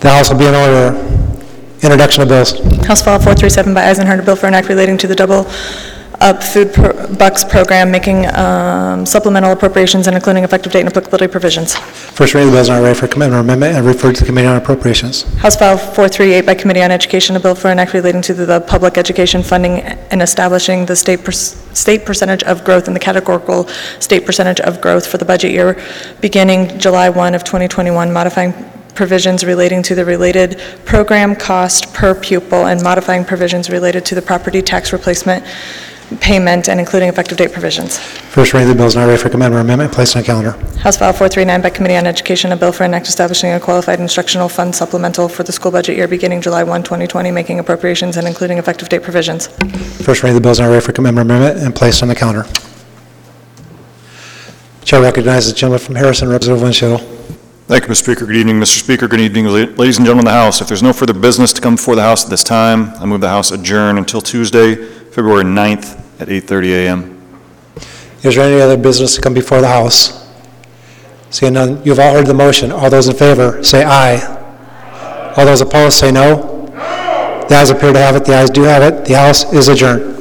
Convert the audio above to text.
The House will be in order. Introduction of bills. House File 437 by Eisenhower, a bill for an act relating to the Double Up Food Bucks program, making supplemental appropriations and including effective date and applicability provisions. First reading of the bill is not ready for commitment or amendment and referred to the Committee on Appropriations. House File 438 by Committee on Education, a bill for an act relating to the public education funding and establishing the state percentage of growth and the categorical state percentage of growth for the budget year beginning July 1 of 2021, modifying provisions relating to the related program cost per pupil and modifying provisions related to the property tax replacement payment and including effective date provisions. First reading of the bill is not ready for commitment or amendment. Placed on calendar. House File 439 by Committee on Education, a bill for an act establishing a qualified instructional fund supplemental for the school budget year beginning July 1, 2020, making appropriations and including effective date provisions. First reading of the bill is not ready for commitment or amendment and placed on the calendar. Chair recognizes the gentleman from Harrison, Representative Winchell. Thank you, Mr. Speaker. Good evening, Mr. Speaker. Good evening, ladies and gentlemen of the House. If there's no further business to come before the House at this time, I move the House adjourn until Tuesday, February 9th at 8:30 a.m. Is there any other business to come before the House? Seeing none, you've all heard the motion. All those in favor, say aye. All those opposed, say no. The ayes appear to have it. The ayes do have it. The House is adjourned.